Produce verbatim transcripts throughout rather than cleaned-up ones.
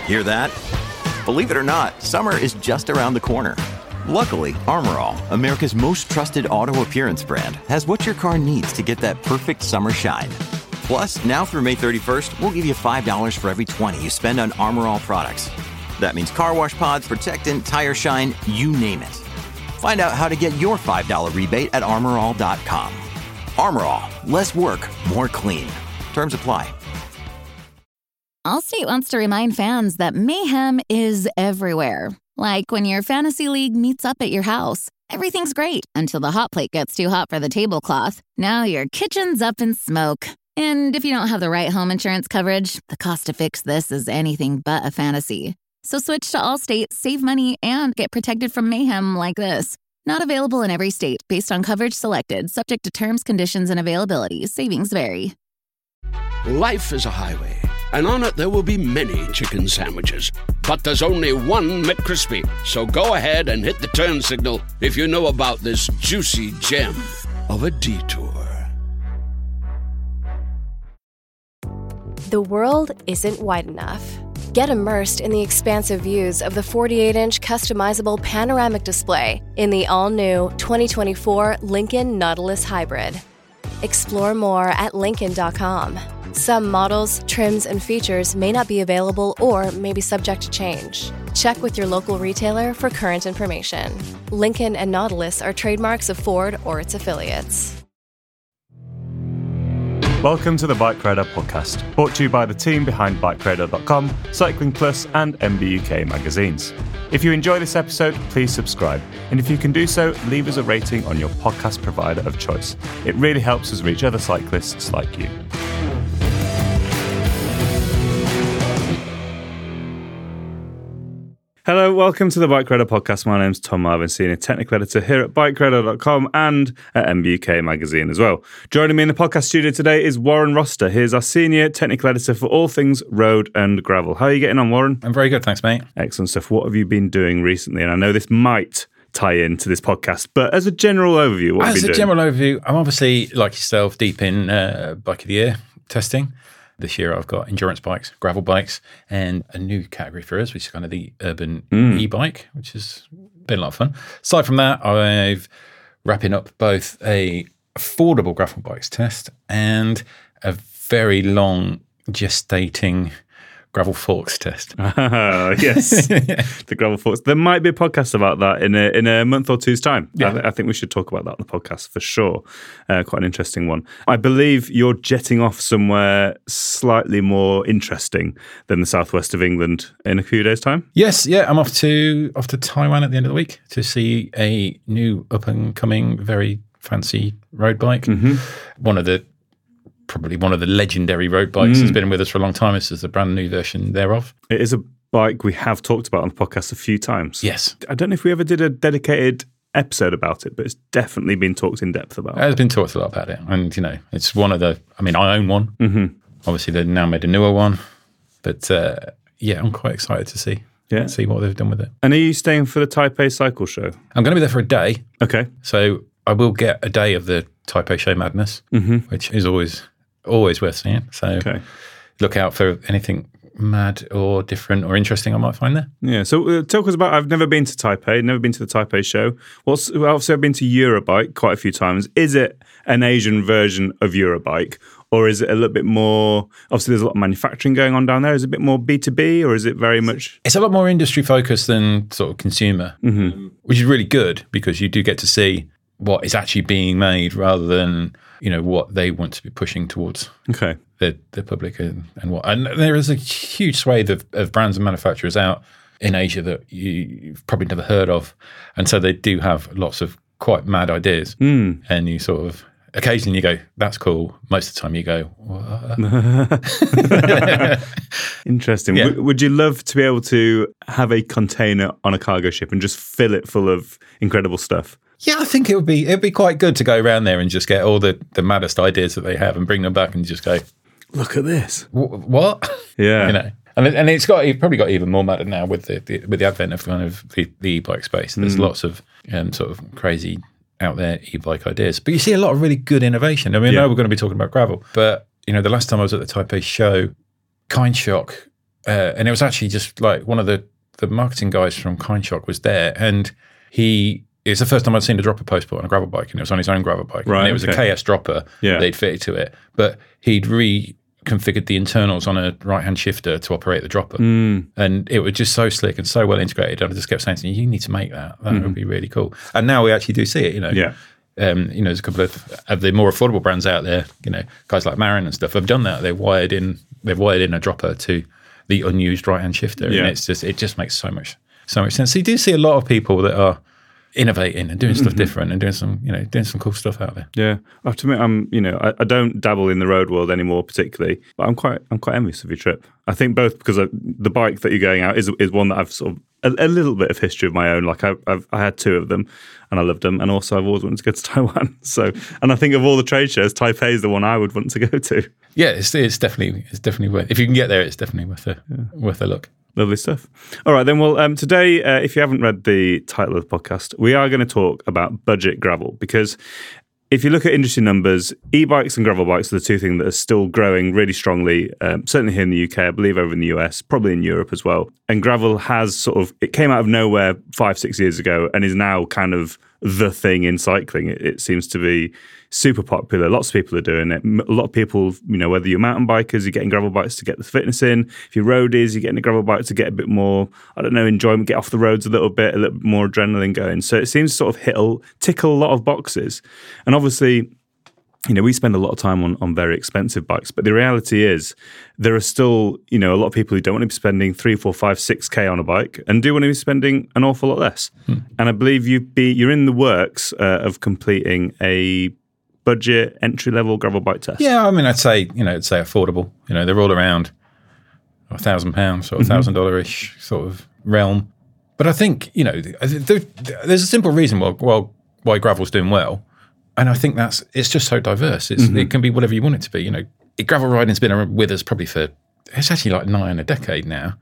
Hear that? Believe it or not, summer is just around the corner. Luckily, Armor All, America's most trusted auto appearance brand, has what your car needs to get that perfect summer shine. Plus, now through May thirty-first, we'll give you five dollars for every twenty you spend on Armor All products. That means car wash pods, protectant, tire shine, you name it. Find out how to get your five dollars rebate at armor all dot com. Armor All, less work, more clean. Terms apply. Allstate wants to remind fans that mayhem is everywhere. Like when your fantasy league meets up at your house. Everything's great until the hot plate gets too hot for the tablecloth. Now your kitchen's up in smoke. And if you don't have the right home insurance coverage, the cost to fix this is anything but a fantasy. So switch to Allstate, save money, and get protected from mayhem like this. Not available in every state based on coverage selected, subject to terms, conditions, and availability. Savings vary. Life is a highway, and on it there will be many chicken sandwiches. But there's only one McCrispy. So go ahead and hit the turn signal if you know about this juicy gem of a detour. The world isn't wide enough. Get immersed in the expansive views of the forty-eight inch customizable panoramic display in the all-new twenty twenty-four Lincoln Nautilus Hybrid. Explore more at Lincoln dot com. Some models, trims, and features may not be available or may be subject to change. Check with your local retailer for current information. Lincoln and Nautilus are trademarks of Ford or its affiliates. Welcome to the Bike Radar podcast, brought to you by the team behind bike radar dot com, Cycling Plus, and M B U K magazines. If you enjoy this episode, please subscribe. And if you can do so, leave us a rating on your podcast provider of choice. It really helps us reach other cyclists like you. Hello, welcome to the Bike Radar podcast. My name's Tom Marvin, Senior Technical Editor here at bike radar dot com and at M B U K magazine as well. Joining me in the podcast studio today is Warren Roster. He's our Senior Technical Editor for all things road and gravel. How are you getting on, Warren? I'm very good, thanks, mate. Excellent stuff. What have you been doing recently? And I know this might tie into this podcast, but as a general overview, what have you been doing? As a general overview, I'm obviously, like yourself, deep in uh, Bike of the Year testing. This year I've got endurance bikes, gravel bikes, and a new category for us, which is kind of the urban mm. e-bike, which has been a lot of fun. Aside from that, I've wrapping up both a affordable gravel bikes test and a very long gestating gravel forks test. Ah, yes, yeah. The gravel forks. There might be a podcast about that in a in a month or two's time. Yeah. I, th- I think we should talk about that on the podcast for sure. Uh, quite an interesting one. I believe you're jetting off somewhere slightly more interesting than the southwest of England in a few days' time. Yes, yeah, I'm off to off to Taiwan at the end of the week to see a new up and coming, very fancy road bike. Mm-hmm. One of the Probably one of the legendary road bikes mm. that's been with us for a long time. This is the brand new version thereof. It is a bike we have talked about on the podcast a few times. Yes. I don't know if we ever did a dedicated episode about it, but it's definitely been talked in depth about. There's been talked a lot about it. And, you know, it's one of the, I mean, I own one. Mm-hmm. Obviously, they've now made a newer one. But, uh, yeah, I'm quite excited to see. Yeah. See what they've done with it. And are you staying for the Taipei Cycle Show? I'm going to be there for a day. Okay. So I will get a day of the Taipei Show madness, mm-hmm. which is always... Always worth seeing. So okay. Look out for anything mad or different or interesting I might find there. Yeah. So uh, talk us about, I've never been to Taipei, never been to the Taipei show. What's, well, obviously I've been to Eurobike quite a few times. Is it an Asian version of Eurobike, or is it a little bit more, obviously there's a lot of manufacturing going on down there. Is it a bit more B two B, or is it very much? It's a lot more industry focused than sort of consumer, mm-hmm. which is really good because you do get to see what is actually being made rather than, you know, what they want to be pushing towards okay. the, the public and, and what. And there is a huge swathe of, of brands and manufacturers out in Asia that you, you've probably never heard of. And so they do have lots of quite mad ideas. Mm. And you sort of, occasionally you go, that's cool. Most of the time you go, what? Interesting. Yeah. W- would you love to be able to have a container on a cargo ship and just fill it full of incredible stuff? Yeah, I think it would be it'd be quite good to go around there and just get all the, the maddest ideas that they have and bring them back and just go, look at this. What? Yeah, you know, and and it's got it probably got even more mad now with the, the with the advent of kind of the, the e-bike space. There's mm. lots of um, sort of crazy out there e-bike ideas, but you see a lot of really good innovation. I mean, yeah. I know we're going to be talking about gravel, but you know, the last time I was at the Taipei show, Kindshock uh, and it was actually just like one of the, the marketing guys from Kindshock was there, and he, it's the first time I'd seen a dropper post put on a gravel bike, and it was on his own gravel bike. Right, and it was okay. a K S dropper Yeah. they'd fitted to it, but he'd reconfigured the internals on a right-hand shifter to operate the dropper. Mm. And it was just so slick and so well integrated. I just kept saying to him, you need to make that. That Mm-hmm. would be really cool. And now we actually do see it, you know. Yeah. Um, you know, there's a couple of, of the more affordable brands out there, you know, guys like Marin and stuff have done that. They've wired in, they've wired in a dropper to the unused right-hand shifter. Yeah. And it's just, it just makes so much, so much sense. So you do see a lot of people that are innovating and doing stuff Mm-hmm. different and doing some, you know, doing some cool stuff out there. Yeah, I have to admit, I'm you know I, I don't dabble in the road world anymore particularly, but I'm quite I'm quite envious of your trip. I think both because I, the bike that you're going out is is one that I've sort of a, a little bit of history of my own. Like I I've, I had two of them, and I loved them, and also I've always wanted to go to Taiwan. So, and I think of all the trade shows, Taipei is the one I would want to go to. Yeah, it's, it's definitely it's definitely worth. If you can get there, it's definitely worth a yeah. worth a look. Lovely stuff. All right, then. Well, um, today, uh, if you haven't read the title of the podcast, we are going to talk about budget gravel, because if you look at industry numbers, e-bikes and gravel bikes are the two things that are still growing really strongly, um, certainly here in the U K, I believe over in the U S, probably in Europe as well. And gravel has sort of, it came out of nowhere five, six years ago and is now kind of the thing in cycling. It, it seems to be super popular. Lots of people are doing it. A lot of people, you know, whether you're mountain bikers, you're getting gravel bikes to get the fitness in. If you're roadies, you're getting a gravel bike to get a bit more, I don't know, enjoyment, get off the roads a little bit, a little bit more adrenaline going. So it seems to sort of hit a, tickle a lot of boxes. And obviously, you know, we spend a lot of time on, on very expensive bikes, but the reality is there are still, you know, a lot of people who don't want to be spending three, four, five, six K on a bike and do want to be spending an awful lot less. Hmm. And I believe you be you're in the works uh, of completing a budget entry level gravel bike test. Yeah, I mean, I'd say, you know, I'd say affordable. You know, they're all around a thousand pounds or a thousand dollar ish sort of realm. But I think, you know, there, there's a simple reason why, why why gravel's doing well. And I think that's, it's just so diverse. It's, mm-hmm. It can be whatever you want it to be. You know, gravel riding's been with us probably for, it's actually like nigh on a decade now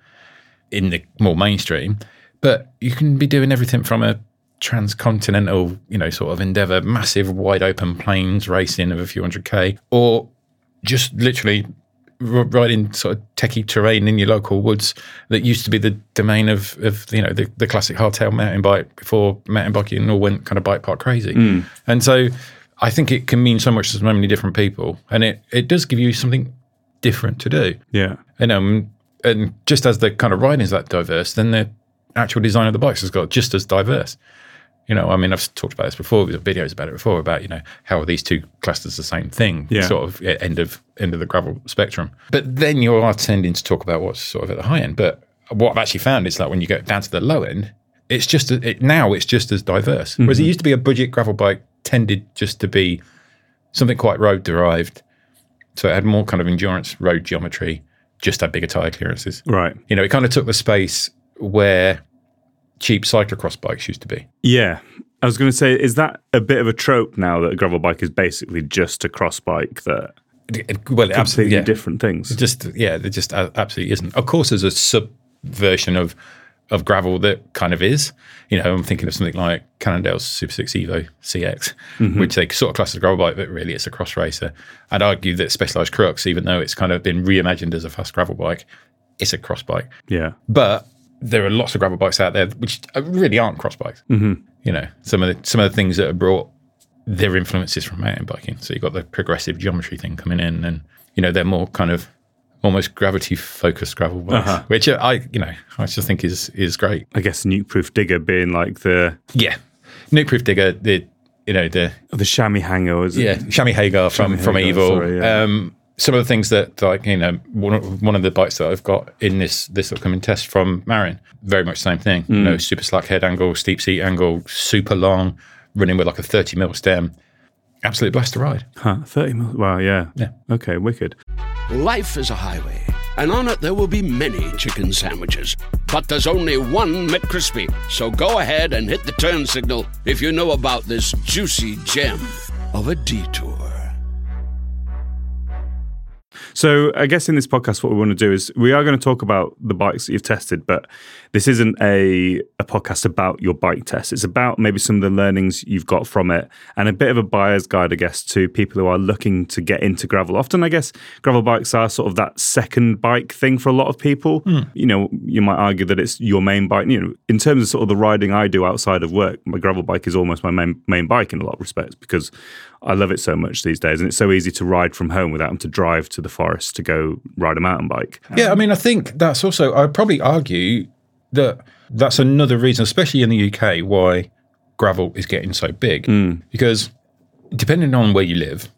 in the more mainstream. But you can be doing everything from a transcontinental, you know, sort of endeavour, massive wide open plains racing of a few hundred K, or just literally r- riding sort of techie terrain in your local woods that used to be the domain of, of you know, the, the classic hardtail mountain bike before mountain biking all went kind of bike park crazy. Mm. And so I think it can mean so much to so many different people, and it, it does give you something different to do. Yeah. And, um, and just as the kind of riding is that diverse, then the actual design of the bikes has got just as diverse. You know, I mean, I've talked about this before. There's videos about it before about, you know, how are these two classed as the same thing, yeah. sort of at end of end of the gravel spectrum. But then you are tending to talk about what's sort of at the high end. But what I've actually found is that when you get down to the low end, it's just it, now it's just as diverse. Mm-hmm. Whereas it used to be a budget gravel bike tended just to be something quite road derived, so it had more kind of endurance road geometry, just had bigger tire clearances. Right. You know, it kind of took the space where cheap cyclocross bikes used to be. Yeah. I was going to say, is that a bit of a trope now that a gravel bike is basically just a cross bike that it, well, completely yeah. different things? It just, yeah, it just absolutely isn't. Of course, there's a sub-version of, of gravel that kind of is. You know, I'm thinking of something like Cannondale's Super six Evo C X, mm-hmm. which they sort of class as a gravel bike, but really it's a cross racer. I'd argue that Specialized Crux, even though it's kind of been reimagined as a fast gravel bike, it's a cross bike. Yeah. But there are lots of gravel bikes out there which really aren't cross bikes. Mm-hmm. You know, some of the some of the things that have brought their influences from mountain biking. So you've got the progressive geometry thing coming in, and you know they're more kind of almost gravity focused gravel bikes, uh-huh. which I you know I just think is is great. I guess Nukeproof Digger being like the yeah, Nukeproof Digger, the you know the the chamois hanger, was it? Yeah, chamois Hagar from chamois from Hagar, Evil. Sorry, yeah. Um, some of the things that, like, you know, one of, one of the bikes that I've got in this this upcoming test from Marin, very much the same thing. Mm. You know, super slack head angle, steep seat angle, super long, running with like a thirty mil stem. Absolute blast to ride. Huh, thirty mil. Wow, yeah. Yeah. Okay, wicked. Life is a highway, and on it there will be many chicken sandwiches. But there's only one McCrispy. So go ahead and hit the turn signal if you know about this juicy gem of a detour. So I guess in this podcast, what we want to do is we are going to talk about the bikes that you've tested, but this isn't a, a podcast about your bike test. It's about maybe some of the learnings you've got from it and a bit of a buyer's guide, I guess, to people who are looking to get into gravel. Often, I guess, gravel bikes are sort of that second bike thing for a lot of people. Mm. You know, you might argue that it's your main bike. You know, in terms of sort of the riding I do outside of work, my gravel bike is almost my main, main bike in a lot of respects because I love it so much these days, and it's so easy to ride from home without having to drive to the forest to go ride a mountain bike. Yeah, I mean, I think that's also, I'd probably argue that that's another reason, especially in the U K, why gravel is getting so big. Mm. Because depending on where you live,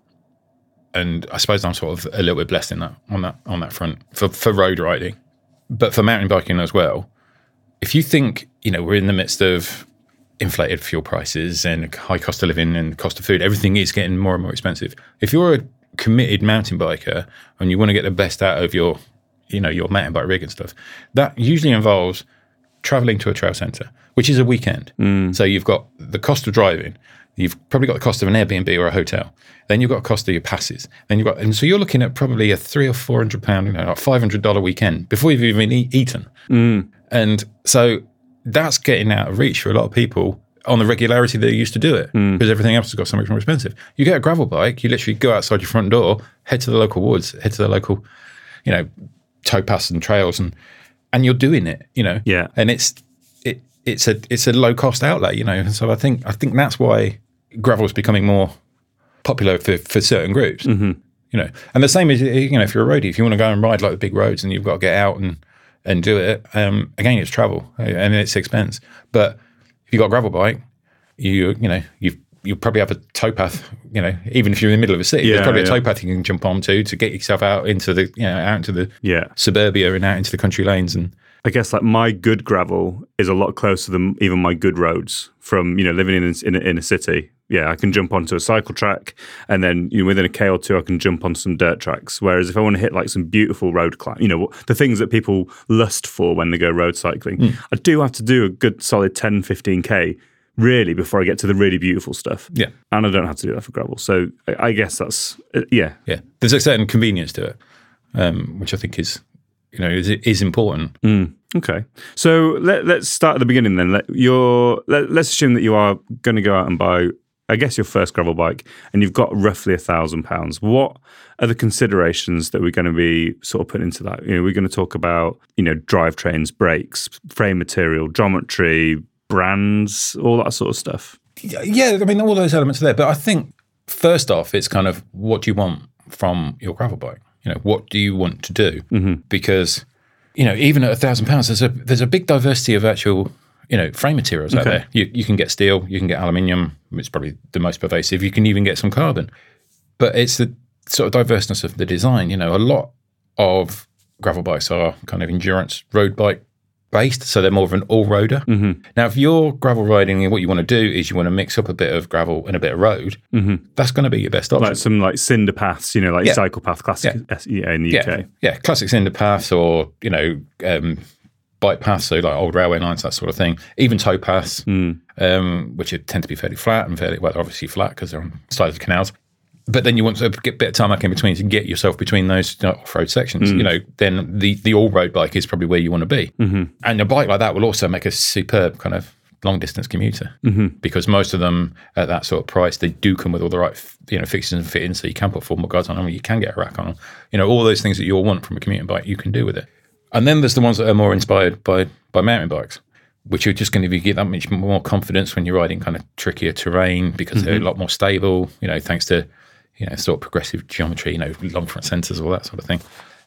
and I suppose I'm sort of a little bit blessed in that on that on that front for, for road riding, but for mountain biking as well. If you think, you know, we're in the midst of inflated fuel prices and high cost of living and cost of food, everything is getting more and more expensive. If you're a committed mountain biker and you want to get the best out of your, you know, your mountain bike rig and stuff, that usually involves traveling to a trail centre, which is a weekend. Mm. So you've got the cost of driving, you've probably got the cost of an Airbnb or a hotel, then you've got the cost of your passes, then you've got, and so you're looking at probably a three or four hundred pound, you know, like five hundred dollar weekend before you've even e- eaten. Mm. And so that's getting out of reach for a lot of people on the regularity they used to do it mm. because everything else has got so much more expensive. You get a gravel bike, you literally go outside your front door, head to the local woods, head to the local, you know, towpaths and trails, and and you're doing it, you know. Yeah. And it's it it's a it's a low cost outlay, you know. And so I think I think that's why gravel is becoming more popular for, for certain groups. Mm-hmm. You know. And the same as, you know, if you're a roadie, if you want to go and ride like the big roads and you've got to get out and and do it, um, again, it's travel and it's expense. But if you've got a gravel bike, you you know, you've you probably have a towpath, you know, even if you're in the middle of a city, yeah, there's probably yeah. a towpath you can jump onto to get yourself out into the, you know, out into the yeah. suburbia and out into the country lanes. And I guess like my good gravel is a lot closer than even my good roads from, you know, living in in a, in a city. Yeah, I can jump onto a cycle track and then, you know, within a K or two, I can jump on some dirt tracks. Whereas if I want to hit like some beautiful road climb, you know, the things that people lust for when they go road cycling, mm. I do have to do a good solid ten, fifteen K really before I get to the really beautiful stuff. Yeah. And I don't have to do that for gravel. So I, I guess that's, uh, yeah. Yeah. There's a certain convenience to it, um, which I think is, you know, is, is important. Mm. Okay. So let, let's start at the beginning then. Let you're, let, let's assume that you are going to go out and buy, I guess, your first gravel bike, and you've got roughly a thousand pounds. What are the considerations that we're going to be sort of putting into that? You know, we're going to talk about, you know, drivetrains, brakes, frame material, geometry, brands, all that sort of stuff. Yeah, I mean, all those elements are there. But I think first off, it's kind of what do you want from your gravel bike? You know, what do you want to do? Mm-hmm. Because, you know, even at a thousand pounds, there's a there's a big diversity of actual, you know, frame materials okay. out there. You you can get steel, you can get aluminium, which is probably the most pervasive. You can even get some carbon. But it's the sort of diverseness of the design. You know, a lot of gravel bikes are kind of endurance road bike based, so they're more of an all-roader. Mm-hmm. Now, if you're gravel riding and what you want to do is you want to mix up a bit of gravel and a bit of road, mm-hmm. that's going to be your best option. Like some like cinder paths, you know, like yeah. cycle path, classic yeah. in the yeah. U K. Yeah, classic cinder paths or, you know, um, bike paths, so like old railway lines, that sort of thing. Even tow paths, mm. um, which tend to be fairly flat and fairly, well, obviously flat because they're on the sides of canals. But then you want to get a bit of tarmac in between to get yourself between those, you know, off-road sections. Mm. You know, then the, the all-road bike is probably where you want to be. Mm-hmm. And a bike like that will also make a superb kind of long-distance commuter mm-hmm. because most of them at that sort of price, they do come with all the right, you know, fixtures and fittings, so you can put four more guards on them, you can get a rack on them. You know, all those things that you'll want from a commuting bike, you can do with it. And then there's the ones that are more inspired by by mountain bikes, which are just going to get that much more confidence when you're riding kind of trickier terrain because mm-hmm. they're a lot more stable, you know, thanks to, you know, sort of progressive geometry, you know, long front sensors, all that sort of thing.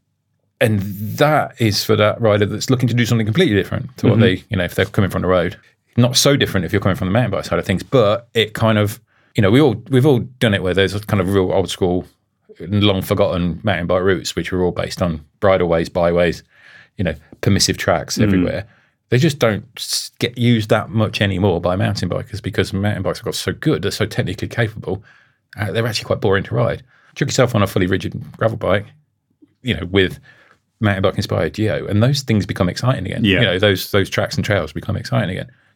And that is for that rider that's looking to do something completely different to mm-hmm. what they, you know, if they're coming from the road. Not so different if you're coming from the mountain bike side of things, but it kind of, you know, we all, we've all done it where there's a kind of real old school, long forgotten mountain bike routes, which are all based on bridleways, byways, you know, permissive tracks mm. everywhere. They just don't get used that much anymore by mountain bikers because mountain bikes have got so good, they're so technically capable. Uh, they're actually quite boring to ride. Chuck yourself on a fully rigid gravel bike, you know, with mountain bike inspired geo, and those things become exciting again. Yeah. You know, those those tracks and trails become exciting again.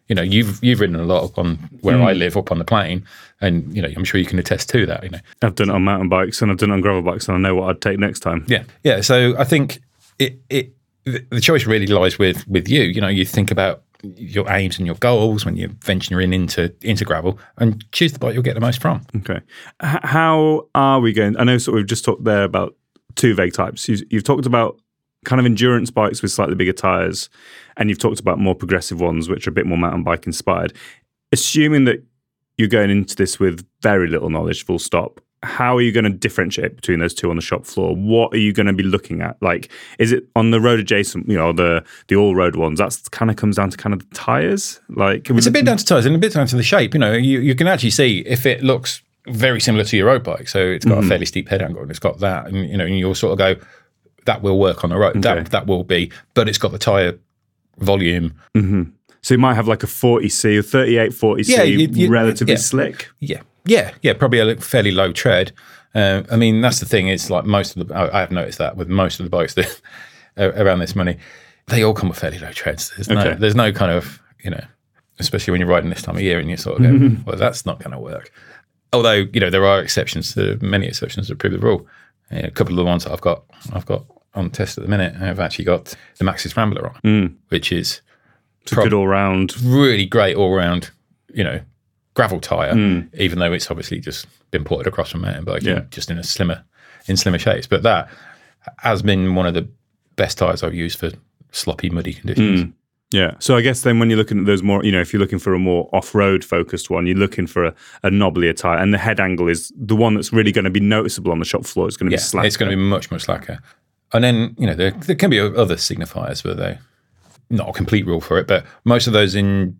You know, you've you've ridden a lot up on where Mm. I live, up on the plain, and you know, I'm sure you can attest to that. You know, I've done it on mountain bikes and I've done it on gravel bikes, and I know what I'd take next time. yeah, yeah. So I think it it the the choice really lies with with you. You know, you think about your aims and your goals when you're venturing into into gravel, and choose the bike you'll get the most from. Okay. H- how are we going? I know sort of we've just talked there about two vague types. You've, you've talked about kind of endurance bikes with slightly bigger tyres, and you've talked about more progressive ones, which are a bit more mountain bike inspired. Assuming that you're going into this with very little knowledge, full stop, how are you going to differentiate between those two on the shop floor? What are you going to be looking at? Like, is it on the road adjacent, you know, the the all-road ones? That's kind of comes down to kind of the tyres? Like, It's a bit down to tyres and a bit down to the shape. You know, you, you can actually see if it looks very similar to your road bike. So it's got Mhm. a fairly steep head angle and it's got that. And, you know, and you'll sort of go, that will work on the road. Okay. That that will be, but it's got the tyre volume. hmm So you might have like a forty C or thirty-eight forty C, Yeah, you- you- relatively yeah. slick. Yeah. Yeah. Yeah. Probably a fairly low tread. Uh, I mean, that's the thing. It's like most of the, I, I have noticed that with most of the bikes that are around this money, they all come with fairly low treads. There's no, Okay. there's no kind of, you know, especially when you're riding this time of year and you sort of go, well, that's not going to work. Although, you know, there are exceptions to many exceptions that prove the rule. Uh, a couple of the ones that I've got, I've got on test at the minute, I've actually got the Maxxis Rambler on, Mm. which is It's a good all-round. really great all-round, you know, gravel tyre, Mm. even though it's obviously just been ported across from mountain biking, Yeah. just in a slimmer, in slimmer shapes. But that has been one of the best tyres I've used for sloppy, muddy conditions. Mm. Yeah. So I guess then when you're looking at those more, you know, if you're looking for a more off-road focused one, you're looking for a, a knobblier tyre, and the head angle is the one that's really going to be noticeable on the shop floor. It's going to Yeah, be slack. it's going to be much, much slacker. And then, you know, there, there can be other signifiers, but they're not a complete rule for it. But most of those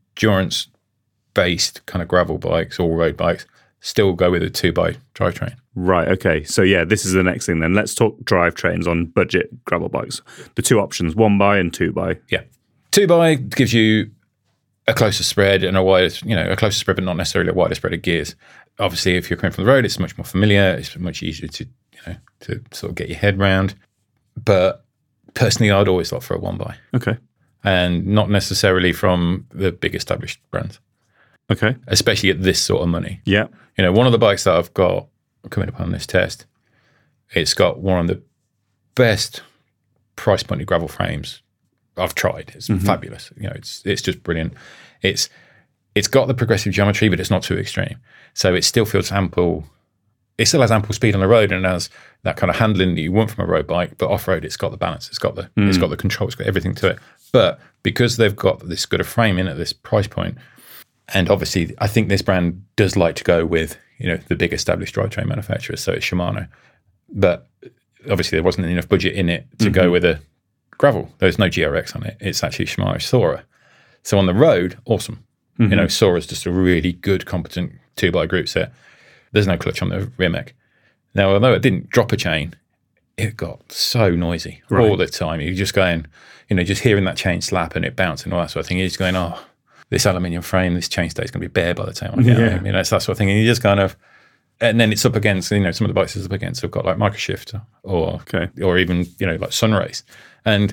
endurance-based kind of gravel bikes, all-road bikes, still go with a two-by drivetrain. Right. Okay. So yeah, this is the next thing then. Let's talk drivetrains on budget gravel bikes. The two options, one by and two by. Yeah. Two by gives you a closer spread and a wider, you know, a closer spread, but not necessarily a wider spread of gears. Obviously, if you're coming from the road, it's much more familiar. It's much easier to, you know, to sort of get your head round. But personally, I'd always opt for a one by, Okay. and not necessarily from the big established brands, Okay. especially at this sort of money. Yeah. You know, one of the bikes that I've got coming up on this test, it's got one of the best price pointed gravel frames I've tried. It's fabulous. You know, it's it's just brilliant. It's it's got the progressive geometry, but it's not too extreme. So it still feels ample. It still has ample speed on the road and has that kind of handling that you want from a road bike. But off road, it's got the balance. It's got the it's got the control. It's got everything to it. But because they've got this good a frame in at this price point, and obviously, I think this brand does like to go with, you know, the big established drivetrain manufacturers. So it's Shimano, but obviously there wasn't enough budget in it to go with a gravel. There's no G R X on it. It's actually Shimano Sora. So on the road, awesome. You know, Sora's just a really good, competent two by group set. There's no clutch on the rear mech. Now, although it didn't drop a chain, it got so noisy Right. all the time. You're just going, you know, just hearing that chain slap and it bounce and all that sort of thing. You're just going, oh, this aluminium frame, this chainstay is going to be bare by the time I get Yeah. home. You know, it's that sort of thing. And you just kind of, and then it's up against, you know, some of the bikes it's up against have got like Microshift or, Okay. or even, you know, like Sunrace. And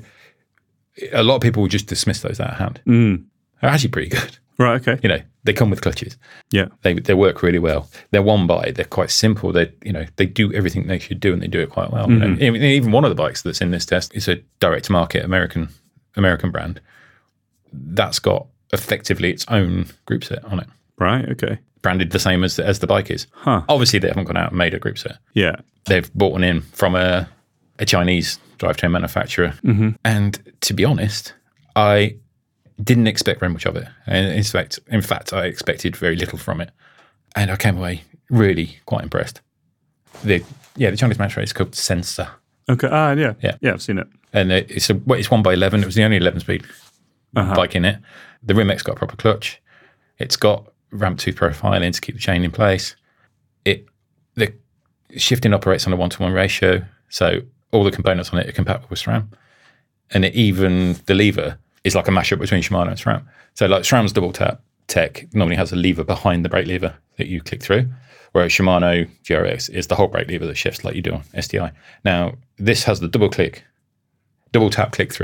a lot of people will just dismiss those out of hand. Mm. They're actually pretty good. Right. Okay. You know, they come with clutches. Yeah. They they work really well. They're one by. They're quite simple. They you know they do everything they should do, and they do it quite well. You know, even, even one of the bikes that's in this test is a direct to market American American brand. That's got effectively its own group set on it, Right. Okay. branded the same as as the bike is. Huh. Obviously, they haven't gone out and made a group set. Yeah. They've bought one in from a a Chinese drivetrain manufacturer. And to be honest, I didn't expect very much of it. And in fact, in fact, I expected very little from it. And I came away really quite impressed. The yeah, the Chinese manufacturer is called Sensor. Okay. Ah. Yeah. Yeah. Yeah. I've seen it. And it- it's a well, it's one by eleven. It was the only eleven speed Uh-huh. bike in it. The rear mech's got a proper clutch. It's got ramp tooth profiling to keep the chain in place. It the shifting operates on a one to one ratio, so all the components on it are compatible with SRAM. And it, even the lever is like a mashup between Shimano and SRAM. So like SRAM's double tap tech normally has a lever behind the brake lever that you click through, whereas Shimano G R X is the whole brake lever that shifts like you do on S T I. Now, this has the double click, double tap click through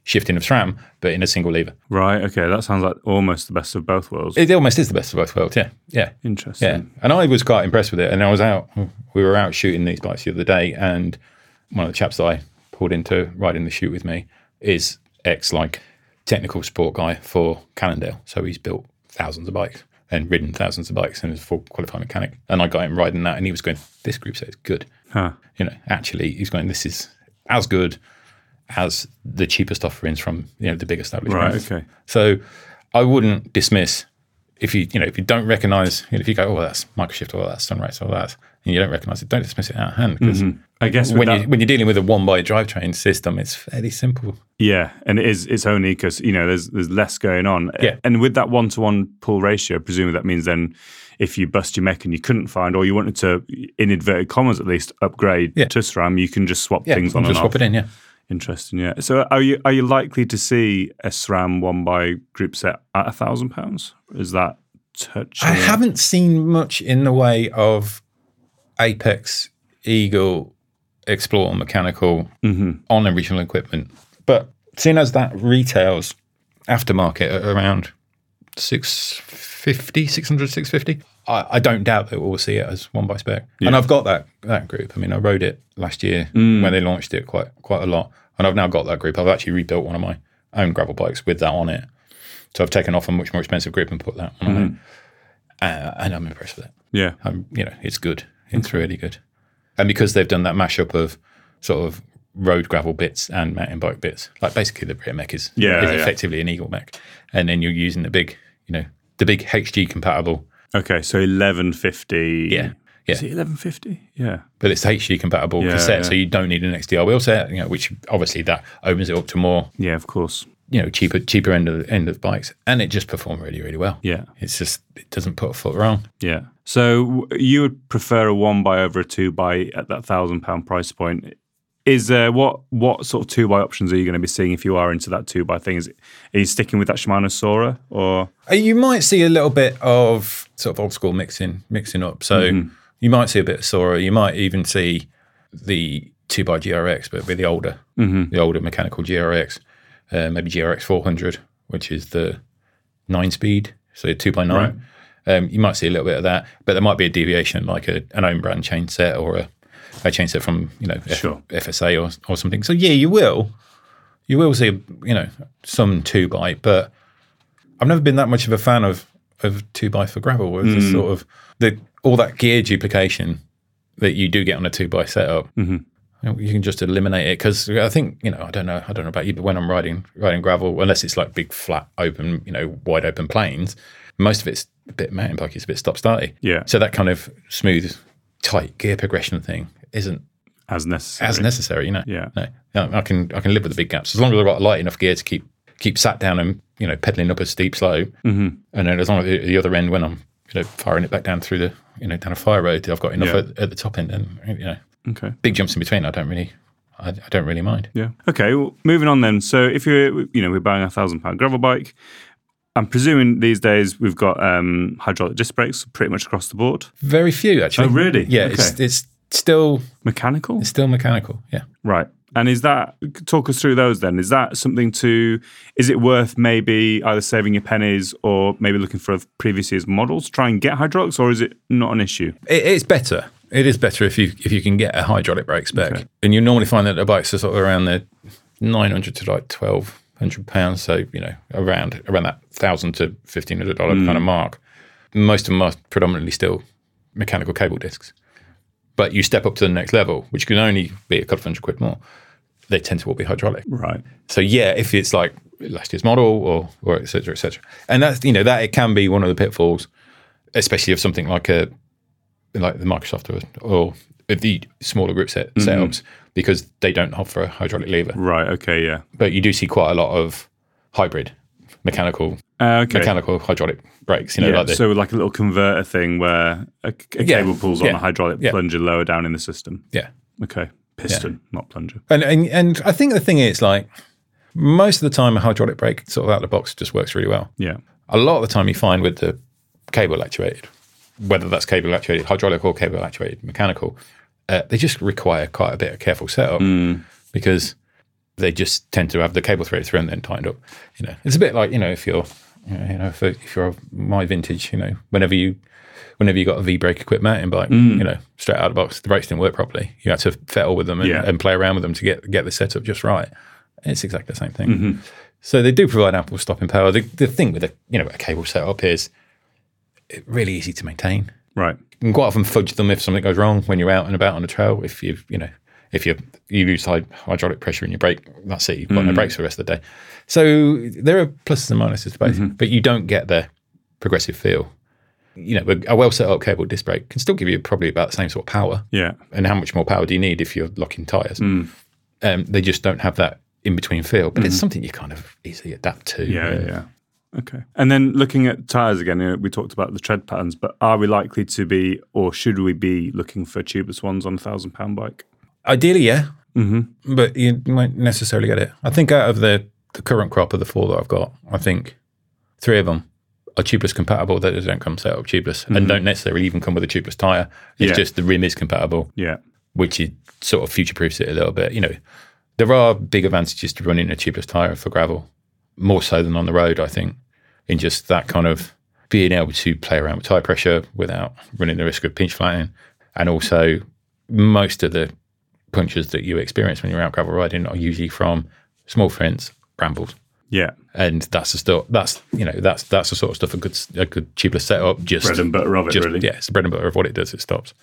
shifting of SRAM, but in a single lever. Right, okay. That sounds like almost the best of both worlds. It almost is the best of both worlds, yeah. Yeah. Interesting. Yeah. And I was quite impressed with it. And I was out, we were out shooting these bikes the other day, and one of the chaps that I pulled into riding the shoot with me is ex like technical support guy for Cannondale. So he's built thousands of bikes and ridden thousands of bikes and is a full qualified mechanic. And I got him riding that, and he was going, this group set is good. Huh. You know, actually, he's going, this is as good as the cheapest offerings from, you know, the big established Right, brands. okay. So I wouldn't dismiss if you, you know, if you don't recognize, you know, if you go, oh, well, that's Microshift, or that's Sunrise, or that, and you don't recognize it, don't dismiss it out of hand. Because mm-hmm. I guess when, that, you, when you're dealing with a one-by drivetrain system, it's fairly simple. Yeah, and it is, it's only because, you know, there's there's less going on. Yeah. And with that one-to-one pull ratio, presumably that means then if you bust your mech and you couldn't find, or you wanted to, in inverted commas at least, upgrade yeah. to SRAM, you can just swap yeah, things on just and swap off. it in, yeah. Interesting, yeah. So are you are you likely to see a SRAM one-by group set at a thousand pounds? Is that touching? I haven't seen much in the way of Apex, Eagle, Explorer mechanical mm-hmm. on original equipment. But seeing as that retails aftermarket at around six fifty, six hundred, six fifty, I, I don't doubt that we'll see it as one by spec. Yeah. And I've got that that group. I mean, I rode it last year mm. when they launched it quite quite a lot. And I've now got that group. I've actually rebuilt one of my own gravel bikes with that on it. So I've taken off a much more expensive group and put that on mm-hmm. it. Uh, and I'm impressed with it. Yeah. I'm, you know, it's good. It's okay. really good. And because they've done that mashup of sort of road gravel bits and mountain bike bits, like basically the rear mech is, yeah, is yeah. effectively an Eagle mech. And then you're using the big, you know, the big H G compatible. Okay, so eleven fifty. Yeah. Yeah. Is it eleven fifty? Yeah. But it's H G compatible yeah, cassette, yeah. so you don't need an X D R wheel set, you know, which obviously that opens it up to more. Yeah, of course. You know, cheaper cheaper end of end of bikes, and it just performed really really well. Yeah, it's just it doesn't put a foot wrong. Yeah. So you would prefer a one by over a two by at that thousand pound price point? Is uh, what what sort of two by options are you going to be seeing if you are into that two by thing? Is it, are you sticking with that Shimano Sora or? You might see a little bit of sort of old school mixing mixing up. So mm-hmm. you might see a bit of Sora. You might even see the two by G R X, but with the older mm-hmm. the older mechanical G R X. Uh, maybe G R X four hundred, which is the nine speed, so two by nine. Right. Um, you might see a little bit of that, but there might be a deviation, like a, an own brand chain set or a, a chain set from you know sure. F- FSA or or something. So yeah, you will, you will see you know some two by, but I've never been that much of a fan of of two by for gravel. Where it's mm. sort of the all that gear duplication that you do get on a two by setup. Mm-hmm. You can just eliminate it because I think you know I don't know I don't know about you, but when I'm riding riding gravel, unless it's like big flat open you know wide open plains, most of it's a bit mountain bike. It's a bit stop starty. Yeah. So that kind of smooth, tight gear progression thing isn't as necessary. As necessary, you know. Yeah. No, I can I can live with the big gaps as long as I've got light enough gear to keep keep sat down and you know pedaling up a steep slope, mm-hmm. and then as long as at the other end when I'm you know firing it back down through the you know down a fire road, I've got enough yeah. at, at the top end, and you know. Okay. Big jumps in between, I don't really, I, I don't really mind. Yeah. Okay. Well, moving on then. So if you're, you know, we're buying a thousand pound gravel bike, I'm presuming these days we've got um, hydraulic disc brakes pretty much across the board. Very few, actually. Oh, really? Yeah. Okay. It's it's still mechanical. It's still mechanical. Yeah. Right. And is that, talk us through those then. Is that something to, is it worth maybe either saving your pennies or maybe looking for previous year's models to try and get hydraulics, or is it not an issue? It, it's better. It is better if you if you can get a hydraulic brake spec. Okay. And you normally find that the bikes are sort of around the nine hundred to like twelve hundred pounds. So, you know, around around that one thousand to fifteen hundred dollars mm. kind of mark. Most of them are predominantly still mechanical cable discs. But you step up to the next level, which can only be a couple of hundred quid more. They tend to all be hydraulic. Right. So yeah, if it's like last year's model or or et cetera, et cetera. And that's, you know, that it can be one of the pitfalls, especially of something like a like the Microsoft or, or the smaller group set mm-hmm. setups, because they don't offer a hydraulic lever. Right, okay, yeah. But you do see quite a lot of hybrid mechanical uh, okay. mechanical hydraulic brakes. You know, yeah, like the, so like a little converter thing where a, a yeah, cable pulls yeah, on a hydraulic yeah. plunger lower down in the system. Yeah. Okay. Piston, yeah. not plunger. And, and and I think the thing is, like, most of the time a hydraulic brake sort of out of the box just works really well. Yeah. A lot of the time you find with the cable actuated, whether that's cable actuated hydraulic or cable actuated mechanical, uh, they just require quite a bit of careful setup mm. because they just tend to have the cable threaded through and then tightened up. You know, it's a bit like, you know, if you're, you know, you know if, if you're my vintage, you know, whenever you, whenever you got a V-brake equipped mountain bike, mm. you know, straight out of the box, the brakes didn't work properly. You had to fettle with them and, yeah. and play around with them to get get the setup just right. It's exactly the same thing. Mm-hmm. So they do provide ample stopping power. The, the thing with a you know a cable setup is it's really easy to maintain. Right. You can quite often fudge them if something goes wrong when you're out and about on the trail. If you you know if you you lose high hydraulic pressure in your brake, that's it. You've got mm. no brakes for the rest of the day. So there are pluses and minuses to both, mm-hmm. but you don't get the progressive feel. You know, a well set up cable disc brake can still give you probably about the same sort of power. Yeah. And how much more power do you need if you're locking tyres? Mm. Um, they just don't have that in between feel, but mm-hmm. it's something you kind of easily adapt to. Yeah, yeah, yeah. Okay. And then looking at tyres again, you know, we talked about the tread patterns, but are we likely to be, or should we be looking for tubeless ones on a thousand pound bike? Ideally, yeah. Mm-hmm. But you won't necessarily get it. I think out of the, the current crop of the four that I've got, I think three of them are tubeless compatible, that they don't come set up tubeless mm-hmm. and don't necessarily even come with a tubeless tyre. It's yeah. just the rim is compatible, yeah, which is sort of future-proofs it a little bit. You know, there are big advantages to running a tubeless tyre for gravel, more so than on the road, I think, in just that kind of being able to play around with tyre pressure without running the risk of pinch flattening. And also, most of the punctures that you experience when you're out gravel riding are usually from small flints, brambles. Yeah, and that's the stuff. That's you know that's that's the sort of stuff a good a good tubeless setup. Just bread and butter of it, just, really. Yeah, it's the bread and butter of what it does. It stops.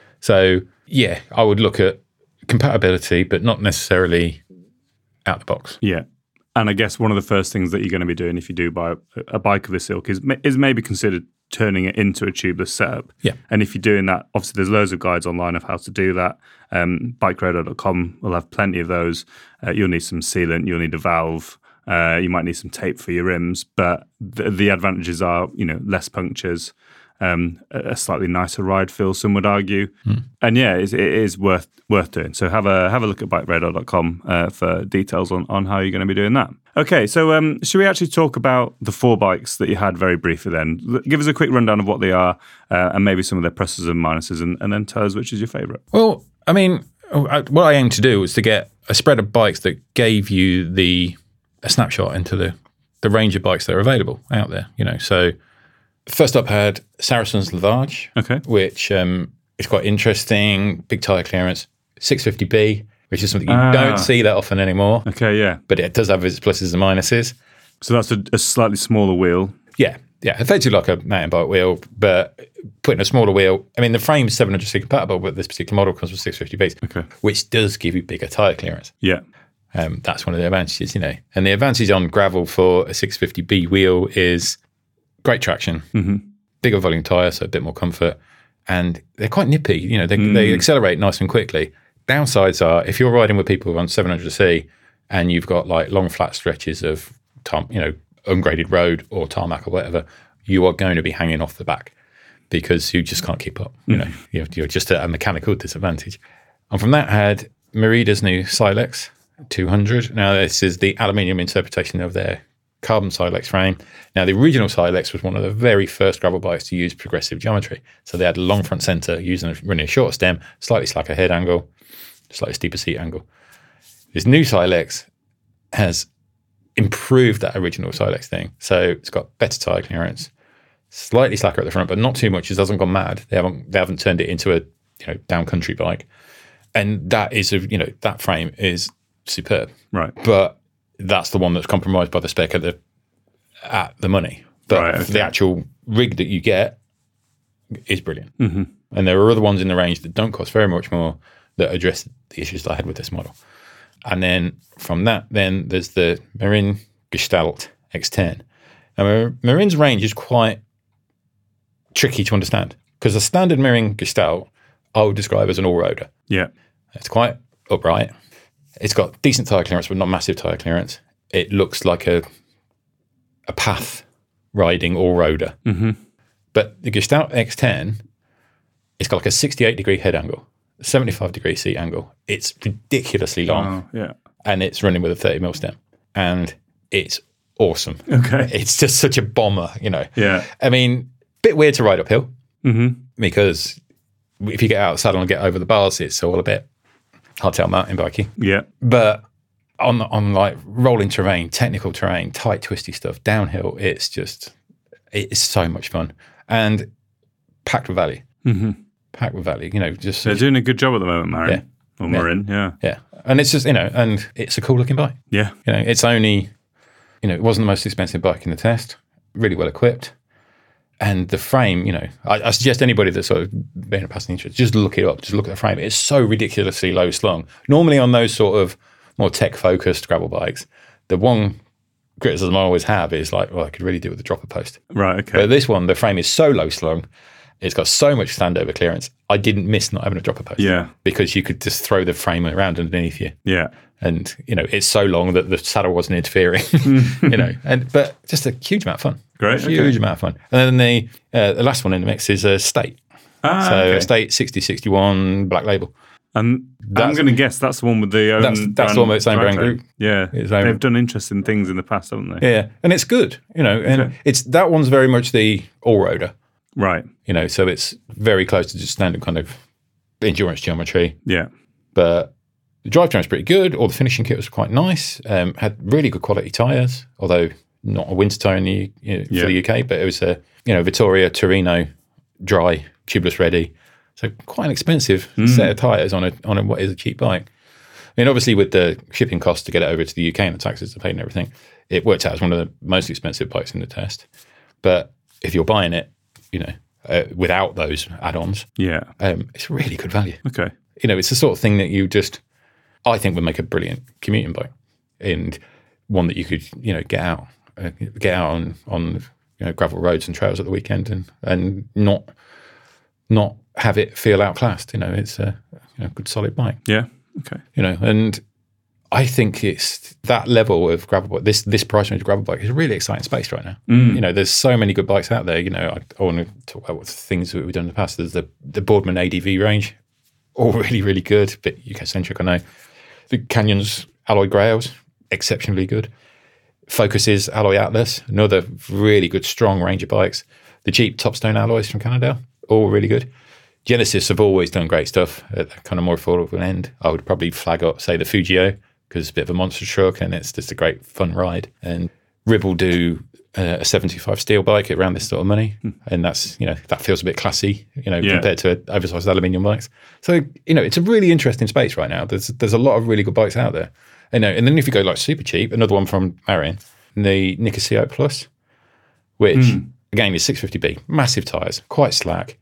So yeah, I would look at compatibility, but not necessarily out the box. Yeah, and I guess one of the first things that you're going to be doing if you do buy a bike of this ilk is is maybe consider turning it into a tubeless setup. Yeah, and if you're doing that, obviously there's loads of guides online of how to do that. Um, bike radar dot com will have plenty of those. Uh, you'll need some sealant. You'll need a valve. Uh, you might need some tape for your rims, but the, the advantages are, you know, less punctures, um, a slightly nicer ride feel, some would argue, mm. and yeah, it, it is worth worth doing. So have a have a look at bike radar dot com uh, for details on, on how you're going to be doing that. Okay, so um, should we actually talk about the four bikes that you had very briefly? Then give us a quick rundown of what they are uh, and maybe some of their pluses and minuses, and, and then tell us which is your favourite. Well, I mean, what I aimed to do was to get a spread of bikes that gave you the a snapshot into the, the range of bikes that are available out there, you know. So first up had Saracen's Lavage, okay, which um, is quite interesting, big tyre clearance, six fifty B, which is something you ah. don't see that often anymore. Okay, yeah. But it does have its pluses and minuses. So that's a, a slightly smaller wheel. Yeah, yeah, effectively like a mountain bike wheel, but putting a smaller wheel. I mean, the frame is seven hundred C compatible, but this particular model comes with six fifty Bs, okay, which does give you bigger tyre clearance. Yeah. Um, that's one of the advantages, you know. And the advantage on gravel for a six fifty B wheel is great traction, mm-hmm. bigger volume tyre, so a bit more comfort, and they're quite nippy. You know, they, mm. they accelerate nice and quickly. Downsides are if you're riding with people on seven hundred C and you've got like long flat stretches of, tar- you know, ungraded road or tarmac or whatever, you are going to be hanging off the back because you just can't keep up. You know, mm. you're, you're just at a mechanical disadvantage. And from that, I had Merida's new Silex two hundred. Now, this is the aluminium interpretation of their carbon Silex frame. Now, the original Silex was one of the very first gravel bikes to use progressive geometry. So they had a long front centre using a, running a short stem, slightly slacker head angle, slightly steeper seat angle. This new Silex has improved that original Silex thing. So it's got better tyre clearance, slightly slacker at the front, but not too much. It hasn't gone mad. They haven't they haven't turned it into a you know down country bike. And that is a you know that frame is superb, right? But that's the one that's compromised by the spec at the at the money. But right, okay. the actual rig that you get is brilliant. Mm-hmm. And there are other ones in the range that don't cost very much more that address the issues that I had with this model. And then from that, then there's the Merin Gestalt X ten. Now, Merin's range is quite tricky to understand because the standard Merin Gestalt I would describe as an all-roader. Yeah, it's quite upright. It's got decent tyre clearance, but not massive tyre clearance. It looks like a a path riding all-roader. Mm-hmm. But the Gestalt X ten, it's got like a sixty-eight degree head angle, seventy-five degree seat angle. It's ridiculously long. Oh, yeah. And it's running with a thirty mil stem. And it's awesome. Okay. It's just such a bomber, you know. Yeah. I mean, bit weird to ride uphill mm-hmm. because if you get out of the saddle and get over the bars, it's all a bit hardtail mountain bikey. Yeah. But on on like rolling terrain, technical terrain, tight, twisty stuff, downhill, it's just it's so much fun and packed with value. Mm-hmm. Packed with value. You know, just they're doing a good job at the moment, Marin. Yeah. Or Marin, yeah. yeah, yeah. And it's just you know, and it's a cool looking bike. Yeah, you know, it's only you know, it wasn't the most expensive bike in the test. Really well equipped. And the frame, you know, I, I suggest anybody that's sort of been a passing interest, just look it up, just look at the frame. It's so ridiculously low slung. Normally on those sort of more tech-focused gravel bikes, the one criticism I always have is like, well, I could really do with a dropper post. Right, okay. But this one, the frame is so low slung, it's got so much standover clearance, I didn't miss not having a dropper post. Yeah. Because you could just throw the frame around underneath you. Yeah. And, you know, it's so long that the saddle wasn't interfering, you know, and but just a huge amount of fun. Great. Huge okay. amount of fun. And then the uh, the last one in the mix is a State. Ah, so okay. a State sixty sixty-one Black Label. And That's- I'm going to guess that's the one with the own That's- that's brand, the one with its own brand drivetrain. group. Yeah. Its own- They've done interesting things in the past, haven't they? Yeah, and it's good, you know, and Okay. it's that one's very much the all-roader, Right. you know, so it's very close to just standard kind of endurance geometry. Yeah. But the drivetrain was pretty good. All the finishing kit was quite nice. Um, had really good quality tyres, although not a winter tyre in the, you know, Yeah. for the U K, but it was a you know Vittoria Torino dry, tubeless ready. So quite an expensive Mm. set of tyres on a on a, what is a cheap bike. I mean, obviously with the shipping costs to get it over to the U K and the taxes to pay and everything, it worked out as one of the most expensive bikes in the test. But if you're buying it, you know, uh, without those add-ons, Yeah. um, it's really good value. Okay. You know, it's the sort of thing that you just, I think, would make a brilliant commuting bike, and one that you could, you know, get out, uh, get out on on you know gravel roads and trails at the weekend, and and not not have it feel outclassed. You know, it's a you know, good solid bike. Yeah. Okay. You know, and I think it's that level of gravel bike. This this price range of gravel bike is a really exciting space right now. Mm. You know, there's so many good bikes out there. You know, I, I want to talk about what things that we've done in the past. There's the the Boardman A D V range, all really really good, but U K centric. I know the Canyons Alloy Grails, exceptionally good. Focuses Alloy Atlas, another really good strong range of bikes. The cheap Topstone alloys from Cannondale, all really good. Genesis have always done great stuff at the kind of more affordable end. I would probably flag up, say, the Fujio, because it's a bit of a monster truck and it's just a great fun ride. And Ribble do uh, a seven twenty-five steel bike at around this sort of money. Hmm. And that's, you know, that feels a bit classy, you know, Yeah. compared to oversized aluminium bikes. So, you know, it's a really interesting space right now. There's there's a lot of really good bikes out there. You know, and then if you go like super cheap, another one from Marion, the Nicosio Plus, which mm. again is six fifty B, massive tyres, quite slack,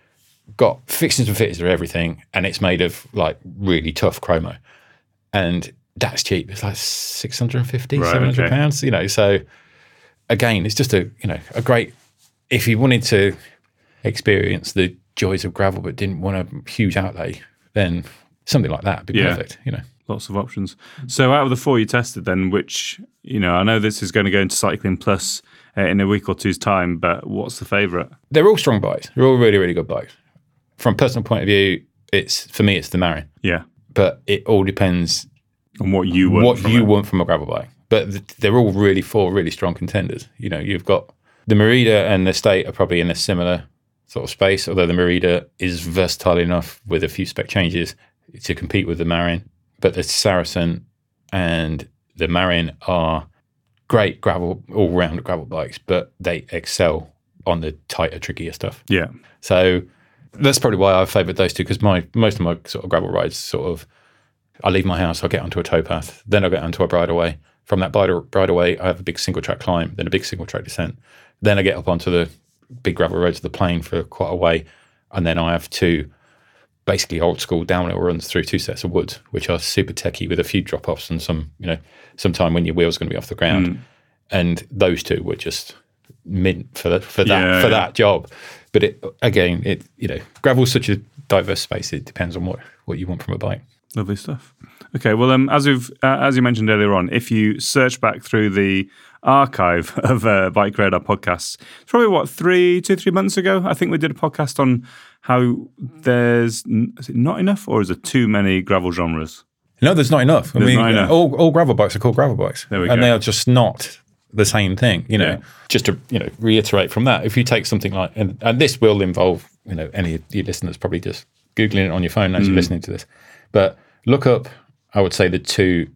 got fixings and fittings for everything, and it's made of like really tough chromo. And that's cheap. It's like six hundred fifty, right, seven hundred okay. pounds, you know. So again, it's just a, you know, a great, if you wanted to experience the joys of gravel but didn't want a huge outlay, then something like that would be Yeah. perfect, you know. Lots of options. So out of the four you tested then, which, you know, I know this is going to go into Cycling Plus uh, in a week or two's time, but what's the favourite? They're all strong bikes. They're all really, really good bikes. From a personal point of view, it's for me, it's the Marion. Yeah. But it all depends on what you want what from you it. want from a gravel bike. But th- they're all really four really strong contenders. You know, you've got the Merida and the State are probably in a similar sort of space, although the Merida is versatile enough with a few spec changes to compete with the Marion. But the Saracen and the Marion are great gravel, all-round gravel bikes, but they excel on the tighter, trickier stuff. Yeah. So that's probably why I favoured those two, because my most of my sort of gravel rides sort of, I leave my house, I'll get onto a towpath, then I'll get onto a bridleway. From that bridleway, I have a big single track climb, then a big single track descent. Then I get up onto the big gravel roads of the plain for quite a way, and then I have two basically old school downhill runs through two sets of woods, which are super techy with a few drop offs and some, you know, some time when your wheel's going to be off the ground. Mm. And those two were just mint for the, for that yeah. for that job. But it again, it you know, gravel's such a diverse space. It depends on what, what you want from a bike. Lovely stuff. Okay, well, um, as we've uh, as you mentioned earlier on, if you search back through the archive of uh, Bike Radar podcasts, it's probably what three, two, three months ago. I think we did a podcast on how there's is it not enough or is it too many gravel genres? No, there's not enough. I there's mean, not enough. all all gravel bikes are called gravel bikes, there we and go. they are just not the same thing. You know, Yeah. just to you know reiterate from that, if you take something like and, and this will involve you know any of your listeners probably just googling it on your phone as mm. you're listening to this, but look up. I would say the two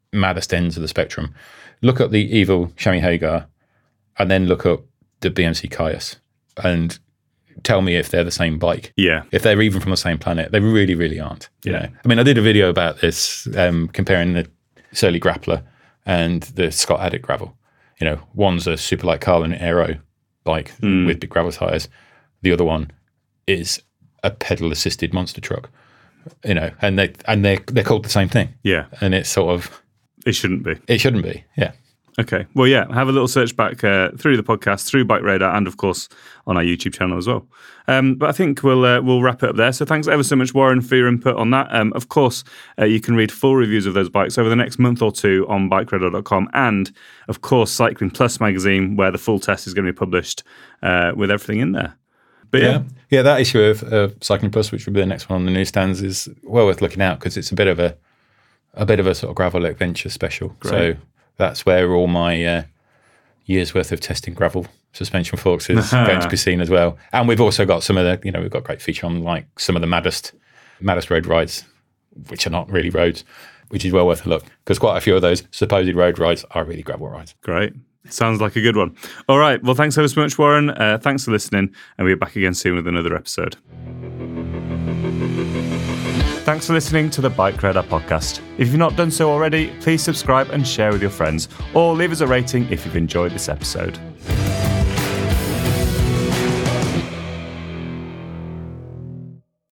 maddest ends of the spectrum. Look at the evil Shami Hagar, and then look up the B M C Caius, and tell me if they're the same bike. Yeah. If they're even from the same planet. They really, really aren't. You Yeah. know? I mean, I did a video about this, um, comparing the Surly Grappler and the Scott Addict Gravel. You know, one's a super light carbon aero bike Mm. with big gravel tires. The other one is a pedal assisted monster truck. You know, and they and they they're called the same thing. Yeah. And it's sort of It shouldn't be. it shouldn't be. Yeah. Okay. Well, yeah, have a little search back uh, through the podcast, through Bike Radar, and of course on our YouTube channel as well. Um, but I think we'll uh, we'll wrap it up there. So thanks ever so much, Warren, for your input on that. Um, of course, uh, you can read full reviews of those bikes over the next month or two on bike radar dot com, and of course, Cycling Plus magazine, where the full test is going to be published uh, with everything in there. But yeah, Yeah, yeah. That issue of uh, Cycling Plus, which will be the next one on the newsstands, is well worth looking out because it's a bit of a a bit of a sort of gravel adventure special. Great. So that's where all my uh, years worth of testing gravel suspension forks is going to be seen as well. And we've also got some of the, you know, we've got a great feature on like some of the maddest maddest road rides, which are not really roads, which is well worth a look because quite a few of those supposed road rides are really gravel rides. great. Sounds like a good one. All right. Well, thanks ever so much, Warren. Uh, thanks for listening, and we'll be back again soon with another episode. Thanks for listening to the Bike Radar podcast. If you've not done so already, please subscribe and share with your friends, or leave us a rating if you've enjoyed this episode.